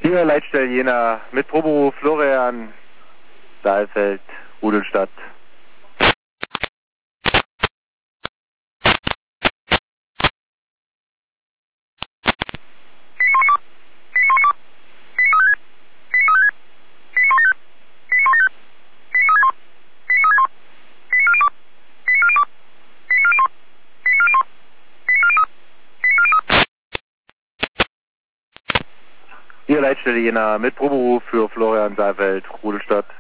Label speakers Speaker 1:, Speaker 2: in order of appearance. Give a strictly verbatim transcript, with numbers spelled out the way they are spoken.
Speaker 1: Hier Leitstelle Jena mit Proberuf Florian, Saalfeld, Rudolstadt. Hier Leitstelle Jena mit Proberuf für Florian, Saalfeld, Rudolstadt.